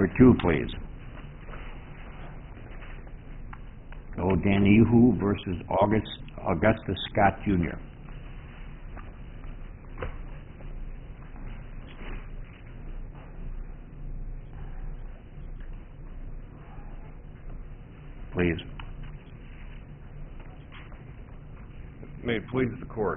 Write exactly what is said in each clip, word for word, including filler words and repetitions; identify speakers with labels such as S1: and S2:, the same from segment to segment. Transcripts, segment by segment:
S1: number two, please. O'Donoghue versus August, Augustus Scott, Junior Please.
S2: May it please the Court.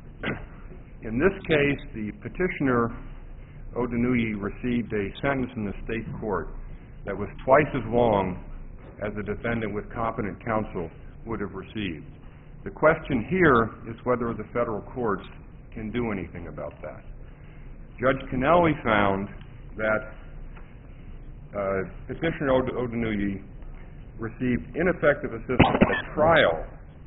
S2: In this case, the petitioner, O'Donoghue, received a sentence in the state court that was twice as long as a defendant with competent counsel would have received. The question here is whether the federal courts can do anything about that. Judge Kennelly found that uh, petitioner O'Donoghue received ineffective assistance at trial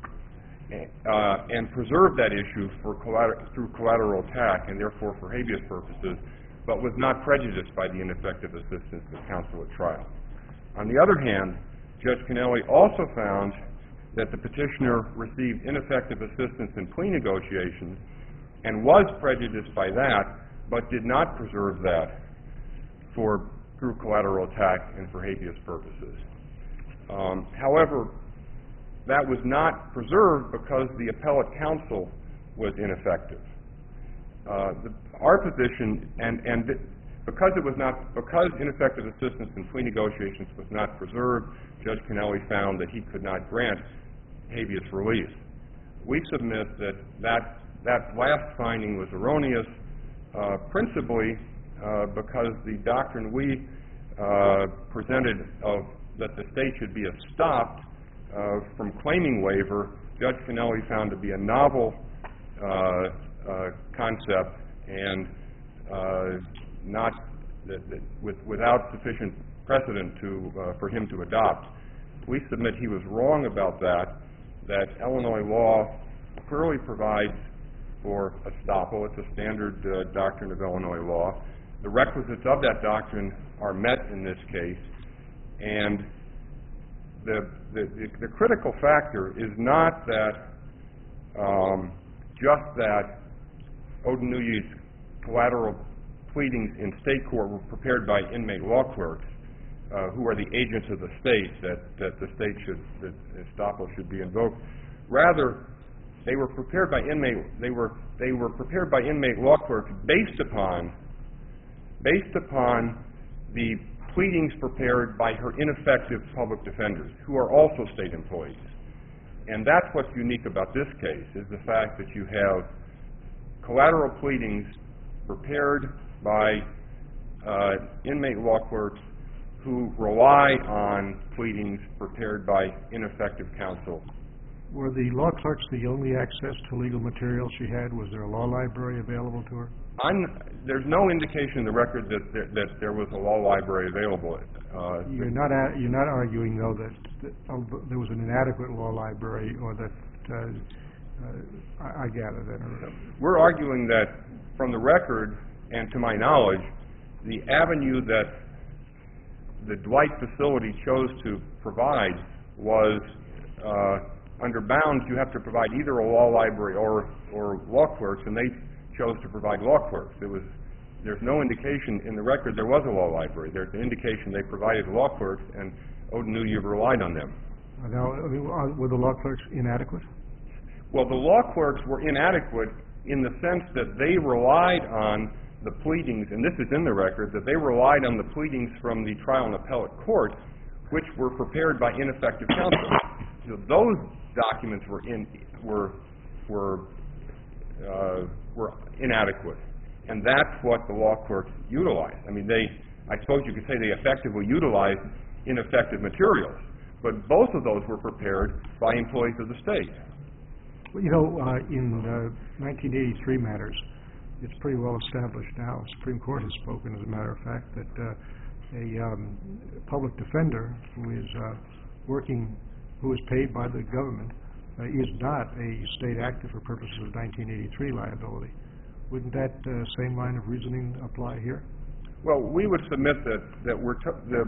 S2: uh, and preserved that issue for collater- through collateral attack and therefore for habeas purposes, but was not prejudiced by the ineffective assistance of counsel at trial. On the other hand, Judge Kennelly also found that the petitioner received ineffective assistance in plea negotiations and was prejudiced by that, but did not preserve that for through collateral attack and for habeas purposes. Um, however, that was not preserved because the appellate counsel was ineffective. Uh, the, our position, and, and th- because it was not, because ineffective assistance in plea negotiations was not preserved, Judge Kennelly found that he could not grant habeas relief. We submit that that, that last finding was erroneous, uh, principally uh, because the doctrine we uh, presented of that the state should be stopped uh, from claiming waiver, Judge Kennelly found to be a novel uh, uh, concept and uh, not that, that with, without sufficient precedent to uh, for him to adopt. We submit he was wrong about that, that Illinois law clearly provides for estoppel. It's a standard uh, doctrine of Illinois law. The requisites of that doctrine are met in this case, and the, the, the critical factor is not that um, just that O'Donoghue's collateral pleadings in state court were prepared by inmate law clerks uh, who are the agents of the state, that, that the state should, that estoppel should be invoked. Rather, they were prepared by inmate, they were, they were prepared by inmate law clerks based upon, based upon the pleadings prepared by her ineffective public defenders, who are also state employees. And that's what's unique about this case, is the fact that you have collateral pleadings prepared by uh, inmate law clerks who rely on pleadings prepared by ineffective counsel.
S3: Were the law clerks the only access to legal material she had? Was there a law library available to her?
S2: I'm, there's no indication in the record that there, that there was a law library available. Uh,
S3: you're not a, you're not arguing, though, that, that uh, there was an inadequate law library, or that uh, uh, I, I gather that. Or,
S2: We're arguing that, from the record and to my knowledge, the avenue that the Dwight facility chose to provide was uh, under bounds. You have to provide either a law library or or law clerks, and they chose to provide law clerks. It was, there's no indication in the record there was a law library. There's an indication they provided law clerks, and O'Donoghue relied on them.
S3: Now, were the law clerks inadequate?
S2: Well, the law clerks were inadequate in the sense that they relied on the pleadings, and this is in the record, that they relied on the pleadings from the trial and appellate court, which were prepared by ineffective counsel. So those documents were in were were uh, were inadequate, and that's what the law clerks utilized. I mean, they, I suppose you could say they effectively utilized ineffective materials, but both of those were prepared by employees of the state.
S3: Well, you know, uh, in uh, nineteen eighty-three matters, it's pretty well established now. The Supreme Court has spoken, as a matter of fact, that uh, a um, public defender who is uh, working, who is paid by the government, uh, is not a state actor for purposes of nineteen eighty-three liability. Wouldn't that uh, same line of reasoning apply here?
S2: Well, we would submit that that we're t- the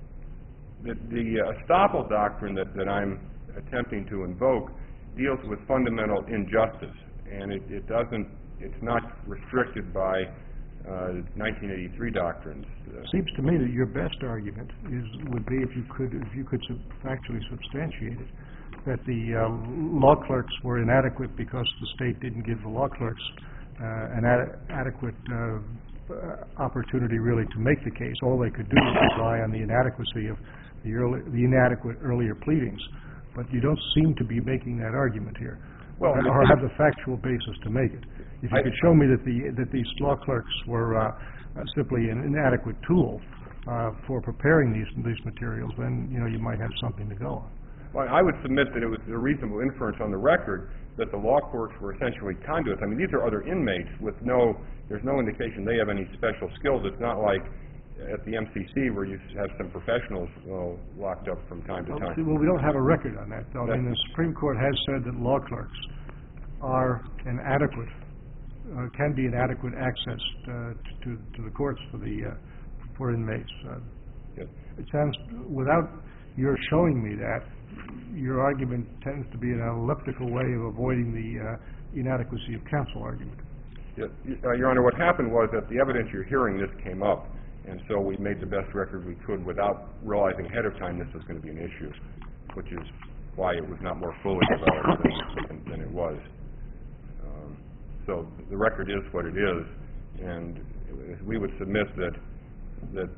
S2: the, the uh, estoppel doctrine that, that I'm attempting to invoke deals with fundamental injustice, and it, it doesn't. It's not restricted by uh, nineteen eighty-three doctrines. Uh,
S3: Seems to me that your best argument is would be if you could if you could sub- factually substantiate it, that the uh, law clerks were inadequate because the state didn't give the law clerks uh, an ad- adequate uh, opportunity really to make the case. All they could do was rely on the inadequacy of the early, the inadequate earlier pleadings. But you don't seem to be making that argument here,
S2: Well,
S3: or, or have the factual basis to make it. If you
S2: I-
S3: could show me that the that these law clerks were uh, uh, simply an inadequate tool uh, for preparing these these materials, then you know you might have something to go on.
S2: Well, I would submit that it was a reasonable inference on the record that the law clerks were essentially conduits. I mean, these are other inmates with no, there's no indication they have any special skills. It's not like at the M C C where you have some professionals uh, locked up from time to
S3: Well,
S2: time.
S3: see, well, we don't have a record on that, though. I mean, the Supreme Court has said that law clerks are an adequate, uh, can be an adequate access uh, to to the courts for the uh, for inmates. Uh,
S2: Yes.
S3: It sounds, without your showing me that, your argument tends to be an elliptical way of avoiding the uh, inadequacy of counsel argument.
S2: Yes. Uh, Your Honor, what happened was at the evidentiary hearing this came up, and so we made the best record we could without realizing ahead of time this was going to be an issue, which is why it was not more fully developed than, than it was. Um, so the record is what it is, and we would submit that that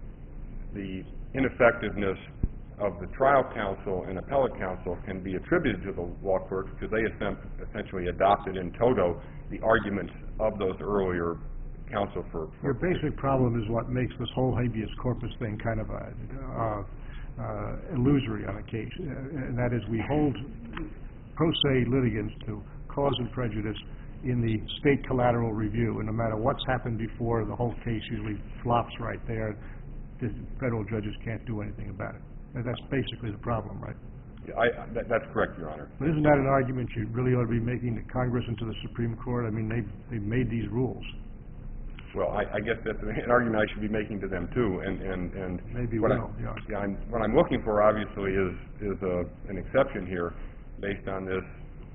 S2: the ineffectiveness of the trial counsel and appellate counsel can be attributed to the law clerks because they essentially adopted in toto the arguments of those earlier counsel for... for
S3: Your basic problem is what makes this whole habeas corpus thing kind of a, uh, uh, illusory on occasion, uh, and that is we hold pro se litigants to cause and prejudice in the state collateral review, and no matter what's happened before, the whole case usually flops right there. The federal judges can't do anything about it. And that's basically the problem, right?
S2: I, that, that's correct, Your Honor.
S3: But isn't that an argument you really ought to be making to Congress and to the Supreme Court? I mean, they've, they've made these rules.
S2: Well, I, I guess that's an argument I should be making to them, too. And, and, and
S3: Maybe
S2: what
S3: will,
S2: I,
S3: yeah.
S2: yeah I'm, what I'm looking for, obviously, is, is a, an exception here based on this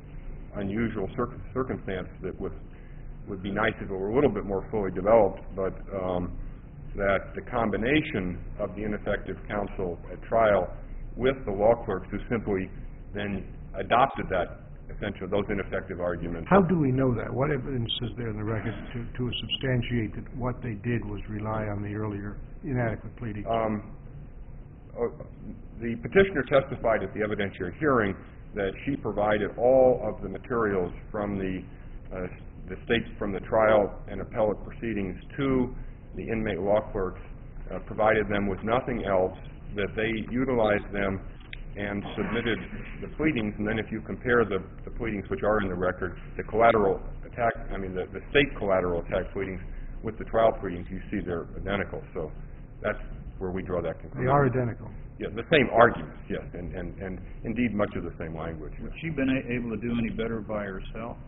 S2: unusual circ- circumstance that would, would be nice if it were a little bit more fully developed, but um, that the combination of the ineffective counsel at trial with the law clerks who simply then adopted that, essentially, those ineffective arguments.
S3: How do we know that? What evidence is there in the record to, to substantiate that what they did was rely on the earlier inadequate pleading?
S2: Um, uh, the petitioner testified at the evidentiary hearing that she provided all of the materials from the uh, the state, from the trial and appellate proceedings to the inmate law clerks, uh, provided them with nothing else, that they utilized them and submitted the pleadings, and then if you compare the, the pleadings which are in the record, the collateral attack, I mean the, the state collateral attack pleadings with the trial pleadings, you see they're identical. So that's where we draw that conclusion.
S3: They are identical.
S2: Yeah, the same arguments, yes, and, and, and indeed much of the same language.
S4: Has she been a- able to do any better by herself?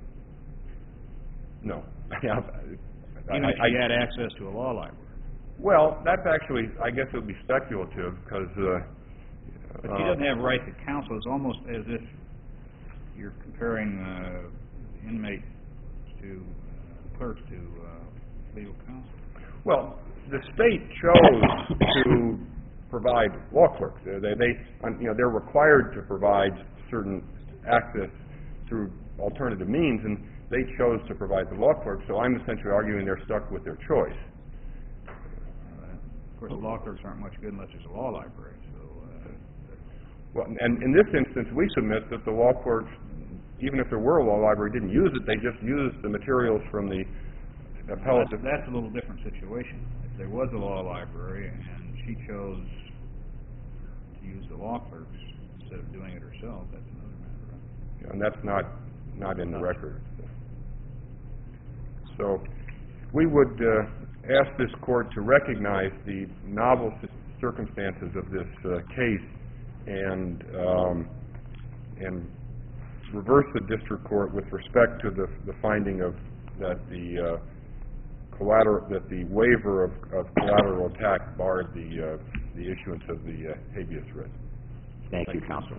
S2: No.
S4: Even if
S2: I-
S4: she
S2: I-
S4: had access to a law library?
S2: Well, that's actually, I guess it would be speculative, because... Uh,
S4: But she doesn't have right to counsel. It's almost as if you're comparing uh, inmates to uh, clerks to uh, legal counsel.
S2: Well, the state chose to provide law clerks. Uh, They, they, um, you know, they're required to provide certain access through alternative means, and they chose to provide the law clerks. So I'm essentially arguing they're stuck with their choice.
S4: Uh, of course, law clerks aren't much good unless there's a law library. So, uh,
S2: Well, and in this instance, we submit that the law clerks, even if there were a law library, didn't use it. They just used the materials from the appellate.
S4: that's, that's a little different situation. If there was a law library and she chose to use the law clerks instead of doing it herself, that's another matter. Right?
S2: And that's not not in the record. So we would uh, ask this court to recognize the novel circumstances of this uh, case and um, and reverse the district court with respect to the the finding of that the uh, collateral that the waiver of, of collateral attack barred the uh, the issuance of the uh, habeas writ.
S1: Thank you, counsel.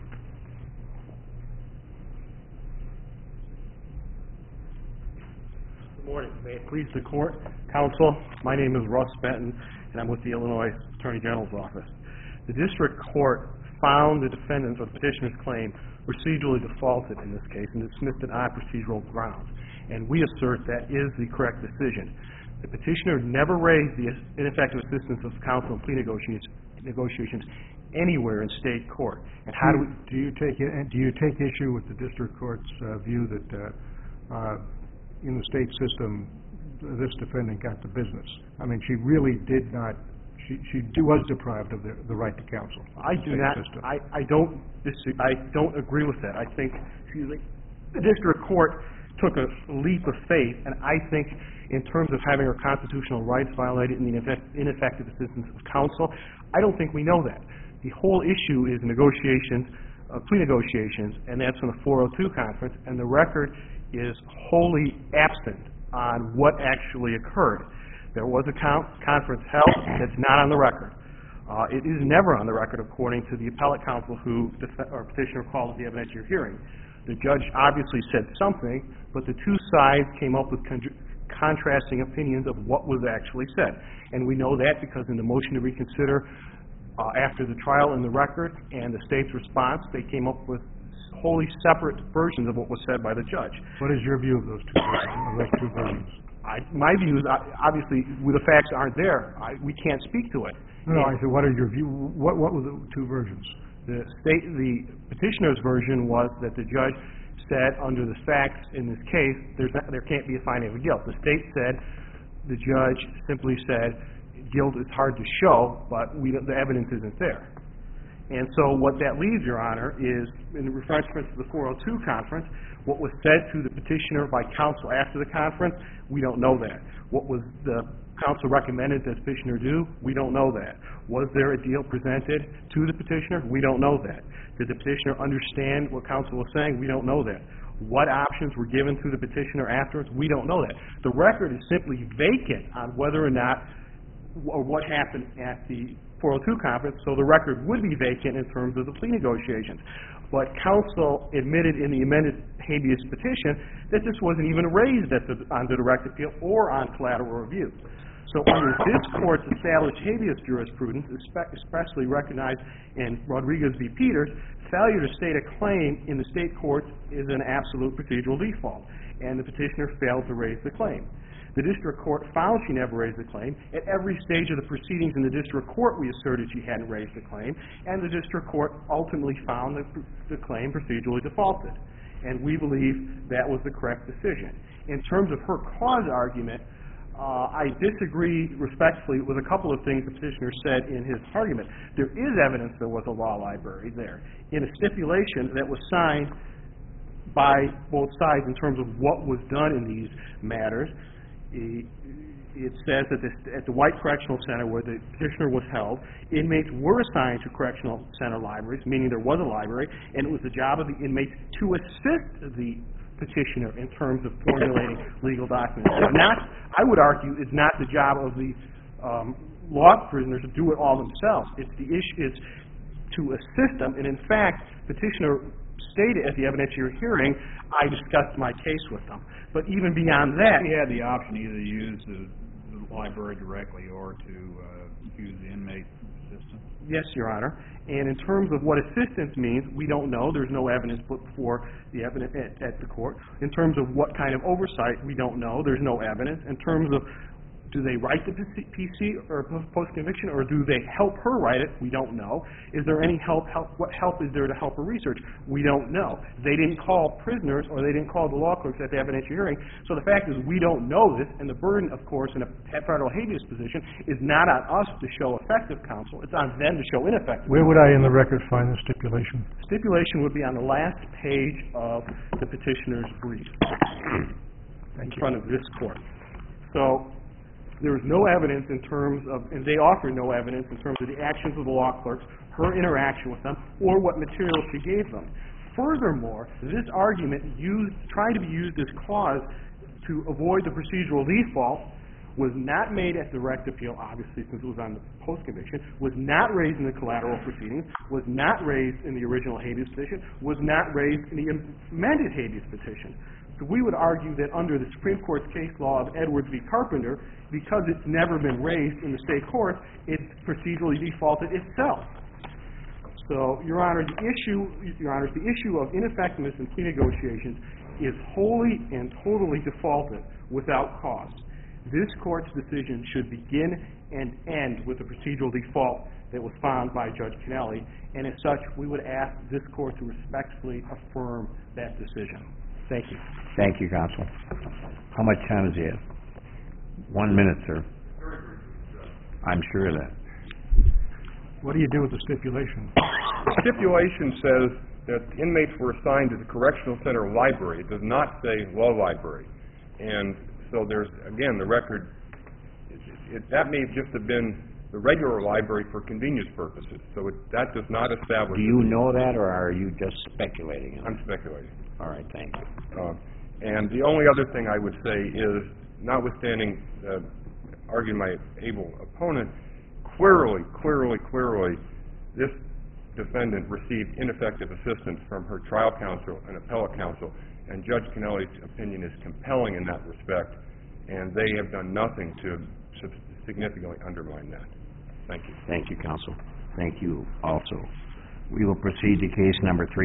S5: Good morning. May it please the court, counsel, my name is Russ Benton, and I'm with the Illinois Attorney General's office. The district court found the defendants of the petitioner's claim procedurally defaulted in this case and dismissed it on procedural grounds. And we assert that is the correct decision. The petitioner never raised the ineffective assistance of counsel in plea negotiations, negotiations anywhere in state court. And how do we...
S3: Do you take, do you take issue with the district court's uh, view that uh, uh, in the state system, this defendant got the business? I mean, she really did not... She, she was deprived of the, the right to counsel.
S5: I do not. I, I don't. Disagree, I don't agree with that. I think excuse me, the district court took a leap of faith, and I think, in terms of having her constitutional rights violated in the ineffective assistance of counsel, I don't think we know that. The whole issue is negotiations, uh, plea negotiations, and that's from the four oh two conference, and the record is wholly absent on what actually occurred. There was a con conference held that's not on the record. Uh, it is never on the record, according to the appellate counsel who or petitioner called at the evidentiary hearing. The judge obviously said something, but the two sides came up with con contrasting opinions of what was actually said. And we know that because in the motion to reconsider uh, after the trial in the record and the state's response, they came up with wholly separate versions of what was said by the judge.
S3: What is your view of those two versions? Of those two versions?
S5: I, my view is, obviously, the facts aren't there. I, we can't speak to it.
S3: No, no, I said, what are your view? What, what were the two versions?
S5: The state, the petitioner's version was that the judge said, under the facts in this case, there's not, there can't be a finding of guilt. The state said, the judge simply said, guilt is hard to show, but we, the evidence isn't there. And so what that leaves, Your Honor, is, in reference to the four oh two conference, what was said to the petitioner by counsel after the conference, we don't know that. What was the counsel recommended that the petitioner do? We don't know that. Was there a deal presented to the petitioner? We don't know that. Did the petitioner understand what counsel was saying? We don't know that. What options were given to the petitioner afterwards? We don't know that. The record is simply vacant on whether or not, or what happened at the four oh two conference, so the record would be vacant in terms of the plea negotiations. But counsel admitted in the amended habeas petition that this wasn't even raised at the, on the direct appeal or on collateral review. So under this court's established habeas jurisprudence, especially recognized in Rodriguez v. Peters, failure to state a claim in the state courts is an absolute procedural default, and the petitioner failed to raise the claim. The district court found she never raised the claim. At every stage of the proceedings in the district court, we asserted she hadn't raised the claim, and the district court ultimately found that the claim procedurally defaulted. And we believe that was the correct decision. In terms of her cause argument, uh, I disagree respectfully with a couple of things the petitioner said in his argument. There is evidence there was a law library there. In a stipulation that was signed by both sides in terms of what was done in these matters, it says that this, at the White Correctional Center where the petitioner was held, inmates were assigned to correctional center libraries, meaning there was a library, and it was the job of the inmates to assist the petitioner in terms of formulating legal documents. It's not, I would argue, it's not the job of the um, law prisoners to do it all themselves. It's the issue, it's to assist them, and in fact, petitioner stated at the evidentiary hearing, I discussed my case with them. But even beyond that...
S4: He had the option either to use the, the library directly or to uh, use the inmate assistant?
S5: Yes, Your Honor. And in terms of what assistance means, we don't know. There's no evidence put before the evidence at, at the court. In terms of what kind of oversight, we don't know. There's no evidence. In terms of do they write the P C or post-conviction, or do they help her write it? We don't know. Is there any help, help? What help is there to help her research? We don't know. They didn't call prisoners, or they didn't call the law clerks at the evidentiary hearing. So the fact is we don't know this, and the burden, of course, in a federal habeas position is not on us to show effective counsel. It's on them to show ineffective.
S3: Where would I in the record find the stipulation?
S5: Stipulation would be on the last page of the petitioner's brief in front of this court. So there is no evidence in terms of, and they offer no evidence in terms of the actions of the law clerks, her interaction with them, or what material she gave them. Furthermore, this argument used, tried to be used as cause to avoid the procedural default was not made at direct appeal, obviously, since it was on the post-conviction, was not raised in the collateral proceedings, was not raised in the original habeas petition, was not raised in the amended habeas petition. So we would argue that under the Supreme Court's case law of Edwards v. Carpenter, because it's never been raised in the state court, it's procedurally defaulted itself. So, Your Honor, the issue, Your Honor, the issue of ineffectiveness in plea negotiations is wholly and totally defaulted without cause. This Court's decision should begin and end with the procedural default that was found by Judge Kennelly, and as such, we would ask this Court to respectfully affirm that decision. Thank you.
S1: Thank you, counsel. How much time does he have? One minute, sir. I'm sure of that.
S3: What do you do with the stipulation?
S2: The stipulation says that inmates were assigned to the Correctional Center library. It does not say law library. And so there's, again, the record, it, it, that may just have been the regular library for convenience purposes. So it, that does not establish...
S1: Do you know that, or are you just speculating?
S2: I'm speculating.
S1: All right, thank you.
S2: Uh, and the only other thing I would say is, notwithstanding uh, arguing my able opponent, clearly, clearly, clearly, this defendant received ineffective assistance from her trial counsel and appellate counsel, and Judge Kennelly's opinion is compelling in that respect, and they have done nothing to significantly undermine that. Thank you.
S1: Thank you, counsel. Thank you also. We will proceed to case number three.